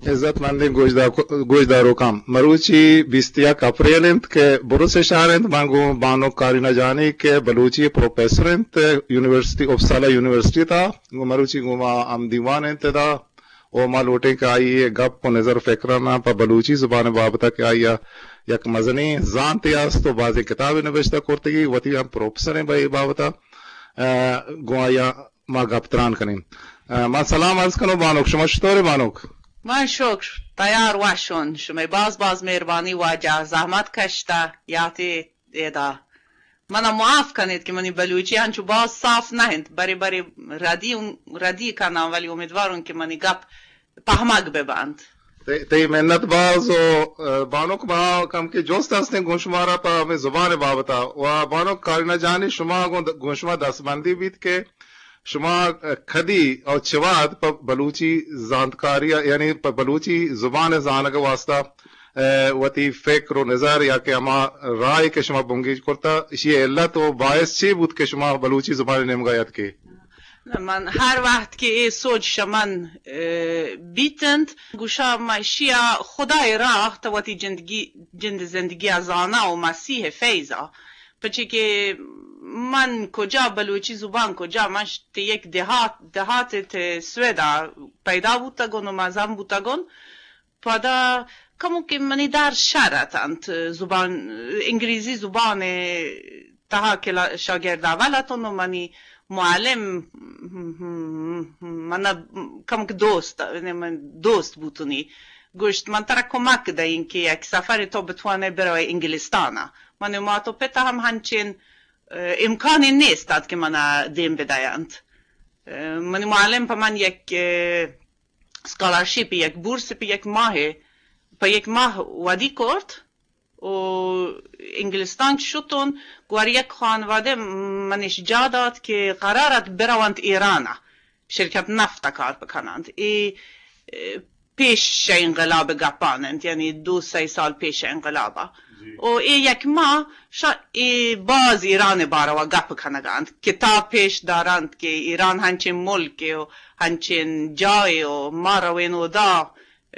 عزتمند گوشدارو کم مروچی 21 اپریل انت که بروس شهرند مانگو بانو کارینا جانی که بلوچی پروفیسر انت یونیورسٹی اپسالا یونیورسٹی تا مروچی گوما ام دیوان انت دا او ما لوٹے کا آئی گپ کو نظر فکرنا پا بلوچی زبان بابتا کہ آئی یک مزنی زانتی است تو بعضی کتاب نوشتہ کرتگی وتی ہم پروفیسر ہیں بھائی بابتا گو آیا ما گپ تران کنیم ما سلام عرض کنو بانوک شما چطوری بانوک؟ من شکر تیار واشون شما باز مهربانی واجه زحمت کشته یاتی ایدا منو معاف کنید که منی بلوچی هنچو باز صاف نهند بری ردی کنم ولی امیدوارم که منی گپ پهمک ببند تی منت باز و بانوک با کم که جوست هستن گون شما را پا ہمیں زبان بابتا و بانوک کارینا جانی شما گون شما دستبندی بیت که شما کدی اور چواد پا بلوچی زانتکاری یعنی پا بلوچی زبان زانگ واسطہ وتی فکر و نظر یا کہ اما رائے کہ شما بنگیج کرتا یہ علت و باعث چی بود کہ شما بلوچی زبان نمگایت کی من هر وقت که ای سوچ من بیتند گوشا ماشیا خدای راه تا وتی جند زندگی ازانا و مسیح فیضا پچه که من کجا بلوچی زبان کجا من یک دهات سویدا پیدا بودتگون و مزم بودتگون پدا کمو که منی در شرطند زبان انگلیزی زبان تها که شاگرد اولتون و منی معلم من کم که دوست بودونی گوشت من ترا کمک ده این که یک سفر تو بتوانه برای انگلستانه من ما تو پتا هم هنچین امکانی نیست که من دیم بدهند من معلم پا من یک سکالرشیپ یک بورس پا یک ماه ودی کرد و انگلستان شدون گوار یک خانواده منش جا داد که قرارت بروند ایران شرکت نفت کار بکنند پیش انقلاب گپانند یعنی 2-3 سال پیش انقلاب و یک ماه باز ایران بارا گپ کنگند کتاب پیش دارند که ایران هنچین ملک و هنچین جای و ما روین و دا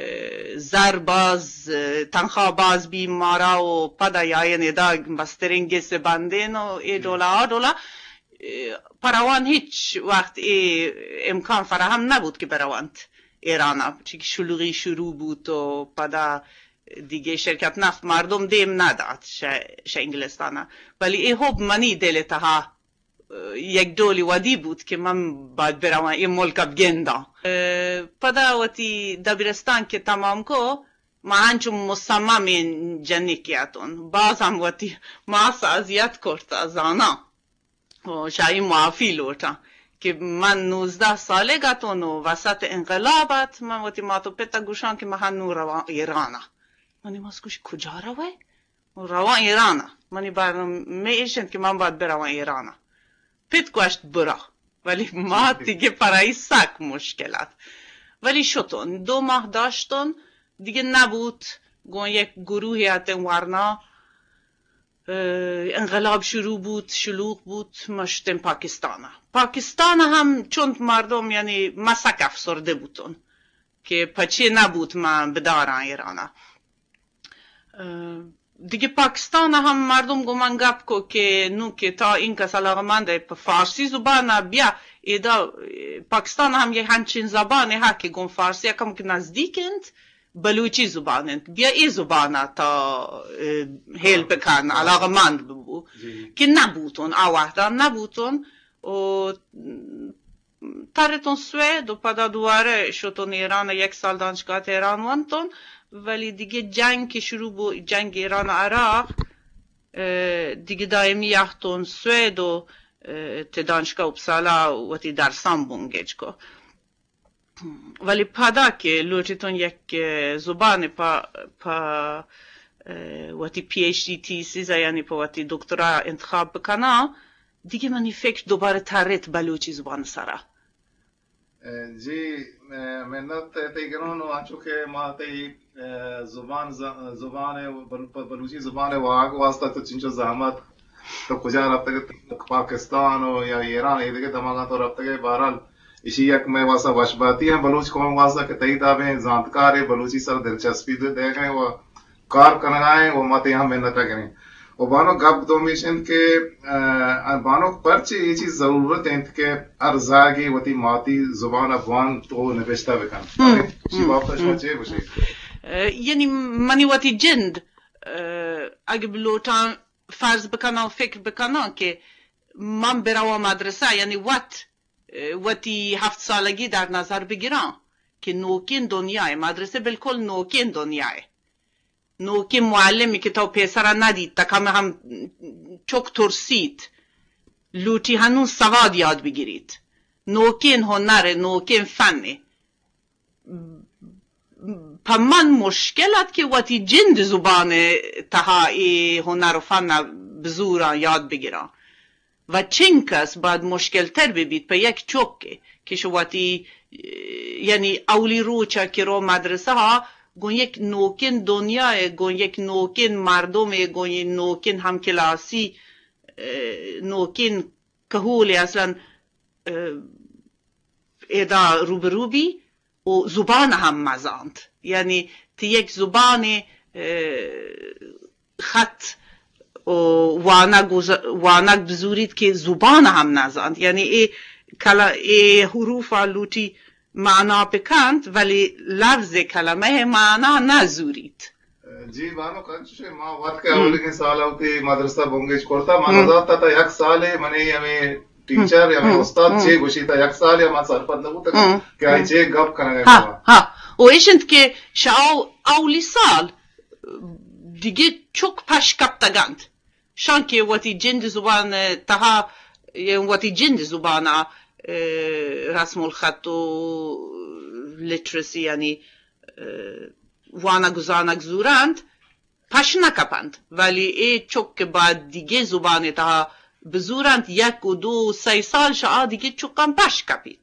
باز تنخوا باز بی مارا و پدا یاین دا بسترینگی سے بندین و ای دولا پروان هیچ وقت امکان فراهم نبود که بروند ایران چون شلوغی شروع بود و پدا دیگه شرکت نفت مردم دیم نداد انگلستانه ولی ای حب منی دلتها یک دولی ودی بود که من باید برم این ملک بگندم پدا وقتی دبیرستان که تمام کو ما هنچون مصمم جنی کیاتون باز هم وقتی ما اذیت کرد از آنا و شایی معافی لوٹا که من 19 ساله گتون و وسط انقلابت من وقتی ما تو پتا گوشان که من هنو روان ایرانه منی ماز گوش کجا روی؟ روان ایرانه منی برنامه ایشند که من باید بروان ایرانه پیت گوشت برا ولی ما دیگه برای سک مشکلات ولی شدون 2 ماه داشتون دیگه نبود گون یک گروهی هاتن ورنا انقلاب شروع بود شلوغ بود مشتن پاکستان هم چون مردم یعنی مسک افسرده بودن که پچه نبود من بدارن ایرانه دیگه پاکستان هم مردم گمان گپ کو که نو که تا این کس علاقمنده پا فارسی زبانه بیا ایدا پاکستان هم یه همچین زبانه ها که گون فارسی کم که نزدیکند بلوچی زبانند بیا ای زبانه تا هیل بکن علاقمند ببو که نبودون آوهدان نبودون و ترتون سوید و پدا دواره شدون ایران 1 سال دانشگاه ایران وانتون ولی دیگه جنگ که شروع بود جنگ ایران و عراق دیگه دائمی یختون سوید و دانشگاه اپسالا و تی درسان بونگیج کو ولی پدا که لوٹیتون یک زبان پا و تی پی ایچ دی تیسیز یعنی پا و تی دکترا انتخاب بکنا دیگه منی فکر دوباره ترت بلوچی زبان سره جی منت تیگرون و آنچو که ما تی زبان بلوچی زبان واقع واسطہ تو چنچو زحمت تو کجا رابطه پاکستان و یا ایران یہ دیکھے دماغا تو رابطه بہرحال इसी एक में वासा वशबाती है बलूच कौम वासा के तई दावे जानकार है बलूची सर दिलचस्पी दे गए वो कार करनाए वो मत यहाँ मेहनत करें वो बानो गप दो मिशन के बानो पर्चे ये चीज जरूरत है कि अर्जागी वती माती जुबान अफगान तो नवेश्ता बेकन शिबाब तशमचे बशे يعني ماني وقتی جند اگه بلوتان فرض بکنن و فکر بکنن که من برم مدرسه یعنی وقتی 7 سالگی در نظر بگیرم که نوکین دنیای مدرسه بالکل نوکین دنیای نوکین معلمی که تا پیسر ندید تکم هم چک ترسید لوتی هنوز سواد یاد بگیرید نوکین هنر نوکین فنه پا من مشکلت که وقتی جند زبان تها ای هنر و فن بزورا یاد بگیرن و چین کس باید مشکل تر ببید پا یک چوکه که شواتی یعنی اولی روچا که رو مدرسه ها گون یک نوکین دنیای گون یک نوکین مردم گون یک نوکین همکلاسی نوکین کهولی اصلا ایدا روبروبی و زبان هم مزاند یعنی تی یک زبان خط و وانک بزورید که زبان هم نزاند یعنی ای حروف لوتی معنا بکند ولی لفظ کلمه معنا نزورید जी मानो कंचे मां वक्त के अवली के साल होती मदरसा बोंगेज करता मानो जाता था एक साल है मने हमें टीचर या उस्ताद छे गुशीता एक साल या मा सरपंच नबू तक क्या छे गप करने ها و ایشند که اولی سال دیگه چوک پش کپتگند شان که وقتی جند زبان تها وقتی جند زبان رسم الخط و لیترسی یعنی وانگ و زانگ زورند پش نکپند ولی ای چوک که بعد دیگه زبان تها بزورند 1 و 2 و 3 سال شا دیگه چوکم پش کپید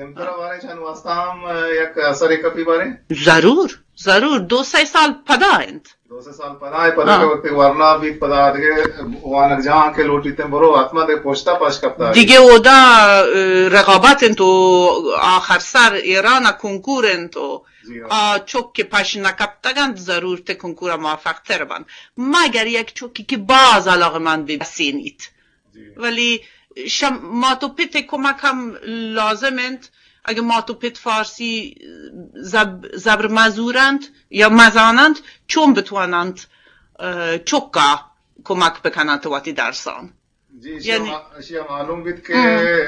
ضرور 2-3 سال پدایند 2 سال پدای پدا के वक्त वरना भी पदा के वानक जहां के लोटीते बरो आत्मा दे पोस्टा पास कपता دیگه اودا رقابت تو آخر سر ایران کنکورن تو چوک که پش نکپتگند ضرور ته کنکور موفق تر بند مگر یک چوکی که باز علاقه من بسینید ولی ماتو پیت کمک هم لازمند اگه ماتو پیت فارسی زبر مزورند یا مزانند چون بتوانند چوکا کمک بکنند تو وقتی درسان یعنی اشیا معلوم بید که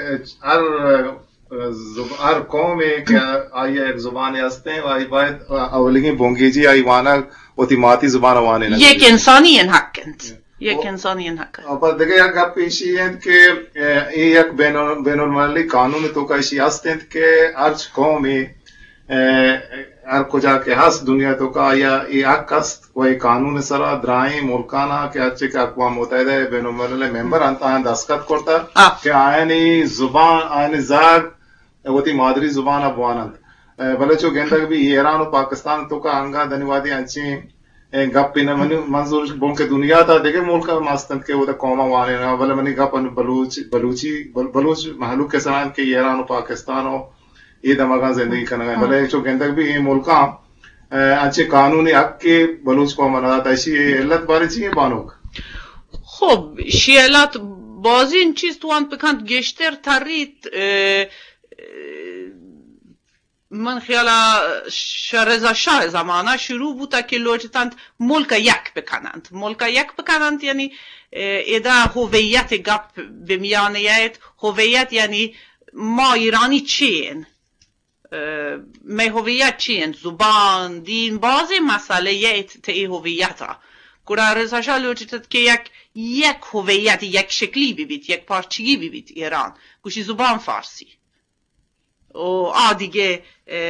هر قومی که آیا یک زبانی هسته و ای باید اولگی بونگیجی ایوانا وتی ماتی زبان وانه نه یک انسانی این حقند یک انسانی این حق है पर देखिए यार गप इसी है कि ये एक बेनुलमली कानून तो का इसी हस्ते हैं कि अर्ज कौमी हर को जाके हस दुनिया तो का या ये अकस्त वही कानून सरा द्राई मुल्काना के अच्छे के अक़वाम मुत्तहिदा बेनुलमली मेंबर अंता है दस्तखत करता कि आयनी जुबान आयनी जाग वती मादरी जुबान अफगानंत भले चो गेंदा भी ईरान और पाकिस्तान तो का अंगा धन्यवादी अच्छी गप्पी न मनी मंजूर बोल के दुनिया था देखे मुल्क का मास्तन के वो तो कौमा वाले ना भले मनी गप बलूच महलूक के सनान के ईरान और पाकिस्तान हो ये दमागा जिंदगी करना है भले चो गेंदा भी ये मुल्का अच्छे कानूनी हक के बलूच को मना था इसी इल्लत बारे चाहिए बानोक خب شیالات بازی این چیز تو آن بکند گشتر ترید من خیالا رضا شاه زمانه شروع بوده که لوجتند ملک یک بکنند یعنی ایده هویت گپ بمیانیت هویت یعنی ما ایرانی چین ما هویت چین زبان دین بازی مسئله یت تی هویت ها کورا رضا شاه لوجتند که یک هویت یک شکلی ببید یک پارچگی ببید ایران گوشی زبان فارسی و دیگه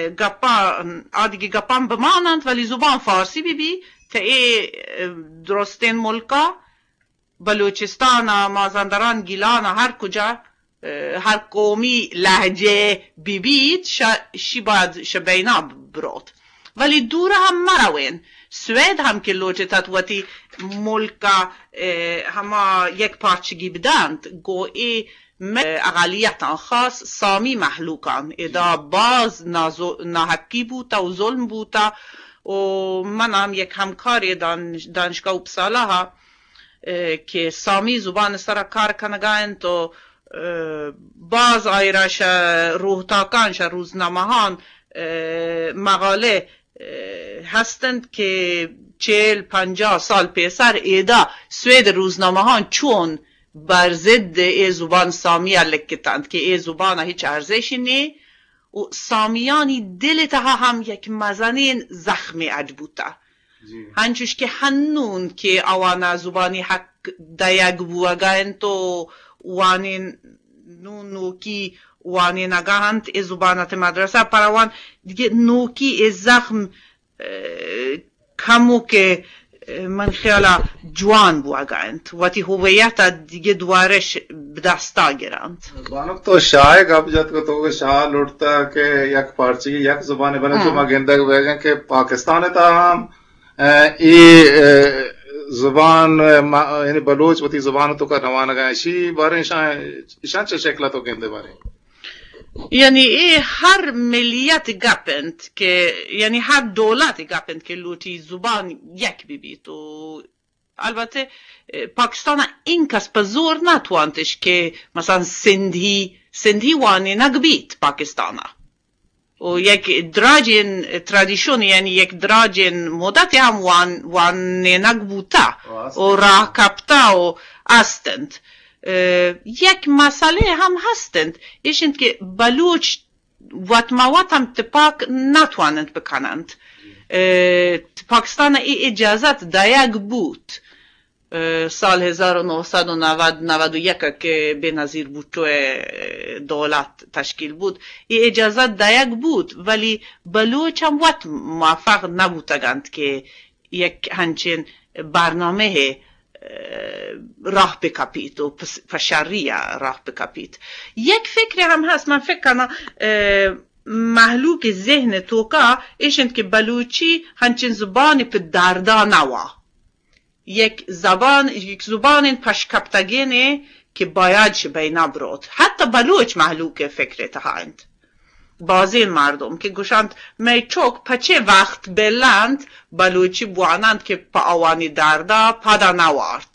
گپان بمانند ولی زبان فارسی بی تا ای درستین ملکا بلوچستان مازندران گیلان هر کجا هر قومی لهجه ببید شی باید شبینا برود ولی دور هم مروین سوید هم که لوجتت وتی ملکا هما یک پارچگی بدند گویی اقلیت خاص سامی محلوکان ادا باز ناحقی بوتا و ظلم بوتا و من هم یک همکاری دانشگاه اپسالا ها که سامی زبان سر کار کنگاین تو باز آیرش روحتاکانش روزنامهان مقاله هستند که 40-50 سال پیسر ایدا سوید روزنامهان چون بر ضد ای زبان سامی لکتند که ای زبان هیچ ارزشی نی و سامیانی دلتها هم یک مزنین زخمی بوده هنچوش که هنون که آوانا زبانی حق دیگ بوگاین تو وانین نوکی وانی نگاهند ای زبانت مدرسه پروان دیگه نوکی ای زخم کمو که من خیالا جوان بوگاند وقتی هویت دیگه دوارش بدستا گرند بانک تو شاید گپ جات کو تو شاه لوٹتا که یک پارچی یک زبان بنا جو مگندگ وگن که پاکستان تا هم ای زبان یعنی بلوچ وتی زبان تو کا روانه گایشی بارے شان چه شکل تو گنده بارے یعنی هر ملیت گپند که یعنی هر دولت گپند که لوتی زبان یک ببید و البته پاکستان این کس به زور نتوانتش که مثلا سندھی وانی نگبید پاکستان و یک دراجین ترادیشون یعنی یک دراجین مدت هم وانی نگبوتا و راه کپتا و استند یک مسئله هم هستند ایشند که بلوچ وطموات هم تپاک نتوانند بکنند پاکستان ای اجازت دایگ بود سال 1991 که به نظیر بوتو دولت تشکیل بود ای اجازت دایگ بود ولی بلوچ هم وقت موفق نبودند که یک همچین برنامه راه بکپید و پشریه راه بکپید یک فکر هم هست من فکر کنم محلوک ذهن توکا ایشند که بلوچی همچین زبانی په دردا نوا یک زبان پشکپتگینه که باید شبینا برود حتی بلوچ محلوک فکر تهاند بازین مردم که گوشند میچوک پچه وقت بلند بلوچی بوانند که پا آوانی دردا پدا نوارد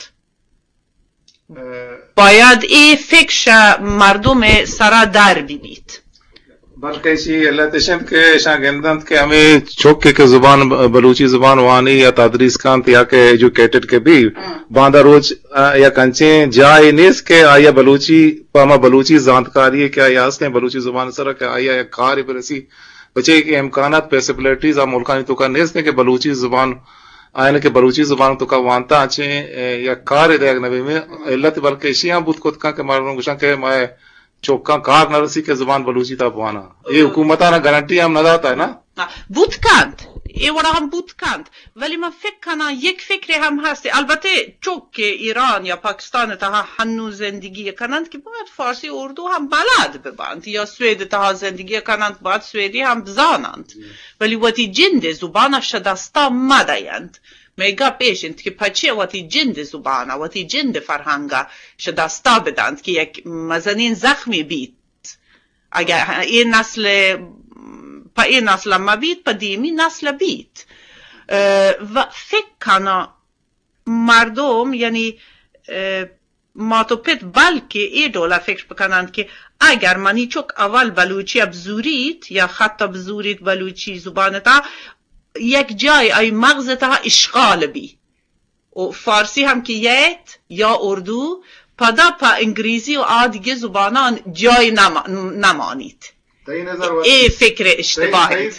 باید ای فکر مردم سرا در ببید بلکہ اسی اللہ تشند کے شاہ گندند کہ ہمیں چوکے کے زبان بلوچی زبان وانی یا تدریس کانت یا کہ ایجوکیٹڈ کے بھی باندھا روز یا کنچیں جائے نیس کہ آیا بلوچی پاما بلوچی زانتکاری ہے کہ آیا ہستے بلوچی زبان سرا کہ آیا یا کار برسی بچے کہ امکانات پیسبلٹیز آ ملکانی تو کا نیس نے کہ بلوچی زبان آیا کہ بلوچی زبان تو کا وانتا اچھے یا کار دیگ نبی میں اللہ بلکہ شیاں بود کت کا کہ ماروں گشاں کہ میں چوکا کار نرسی که زبان بلوچی تا بوانا این حکومتانا گارانتی هم نداتا ہے نا بود کند ای وڑا هم بود کند ولی من فکر کنم یک فکر هم هستی البته چوک ایران یا پاکستان تا هنوز زندگی کنند که باید فارسی اردو هم بلد ببند یا سوید تا زندگی کنند باید سویدی هم بزانند ولی وقتی جند زبانش دستا مدایند میگا پیشند که پچه وقتی جند زبانه وقتی جند فرهنگه شدستا بدند که یک مزنین زخمی بید اگر این نسل پا این نسل ما بید پا دیمی نسل بید و فکر کنه مردم یعنی ما تو پت بلکه ای دولا فکر بکنند که اگر منی چوک اول بلوچی بزورید یا خطا بزورید بلوچی زبانتا یک جای ای مغزتا اشغال بی و فارسی هم که یت یا اردو پدا پا انگریزی و آدیگه زبانان جای نمانید ای فکر اشتباهی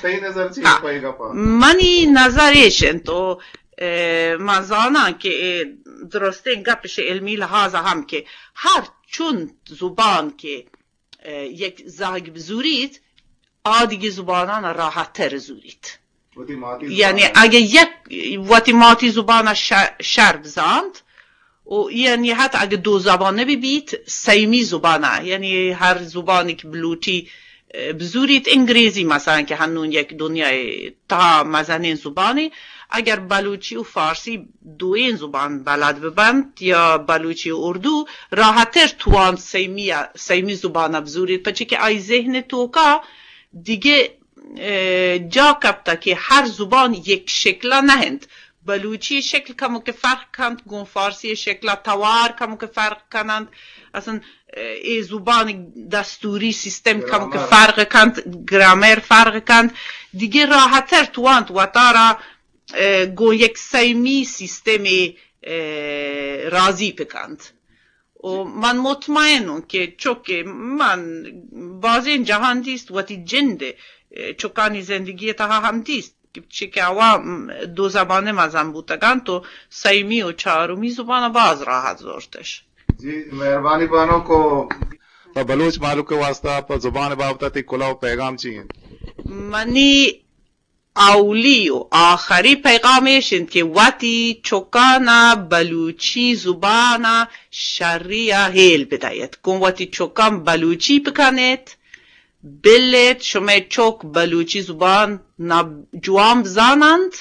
منی نظرشن تو مزانا که درسته گپش علمی لحاظ هم که هر چون زبان که یک زاگ بزورید آدیگه زبانان راحت تر زورید یعنی اگه یک وقتی ماتی زبان شرب زاند و یعنی حتی اگه دو زبانه ببید سیمی زبانه یعنی هر زبانی که بلوچی بزورید انگلیسی مثلا که هنون یک دنیای تا مزنین زبانی اگر بلوچی و فارسی دوین زبان بلد ببند یا بلوچی و اردو راحتر توان سیمی زبان بزورید پچه که ای ذهن توکا دیگه جا کبتا که هر زبان یک شکل نهند بلوچی شکل کمو که فرق کند گون فارسی شکل توار کمو که فرق کنند اصلا ای زبان دستوری سیستم کمو که فرق کند گرامر فرق کند دیگه راحتر توانت و تارا گون یک سیمی سیستم رازی بکند و من مطمئنم که چوکه من بازین جهان دیست و تی جنده چوکانی زندگی تا هم دیست چه که عوام دو زبانه مزن بودگن تو سیمی و چهارمی زبان باز راحت زورتش जी मेहरबानी बानो को बलूच मालूम के वास्ता पर जुबान बाबता ती कुलाव पैगाम चाहिए منی اولی و آخری پیغامشن که وقتی چوکانا بلوچی زبانا شریعه هیل بداید کن وقتی چوکان بلوچی بکنید بلد شما چوک بلوچی زبان جوام بزانند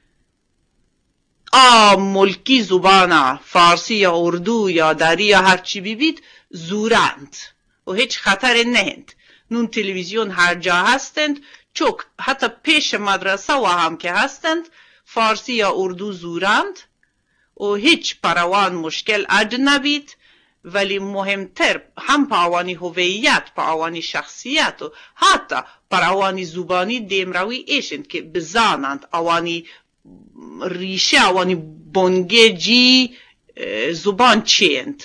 ملکی زبانا فارسی یا اردو یا دری یا هرچی بیبید زورند و هیچ خطر نهند نون تلویزیون هر جا هستند چوک حتی پیش مدرسه و هم که هستند فارسی یا اردو زورند و هیچ پروان مشکل نبید ولی مهمتر هم پاوانی هویت پاوانی شخصیت و حتی پاوانی زبانی دیمروی ایشند که بزانند اوانی ریشه اوانی بنگه جی زبان چیند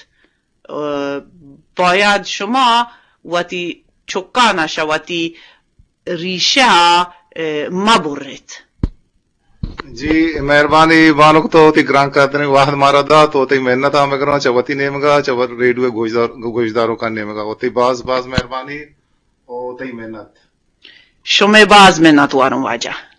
باید شما وقتی چکانش وقتی ریشه مبرد जी मेहरबानी बानुक तो ती ग्रांक करते वाहद मारा दा तो ती मेहनत आमे करो चवती नेमगा चवर रेडियो गोजदारों का नेमगा होती बाज मेहरबानी ओ ती मेहनत شما باز منت وارم واجه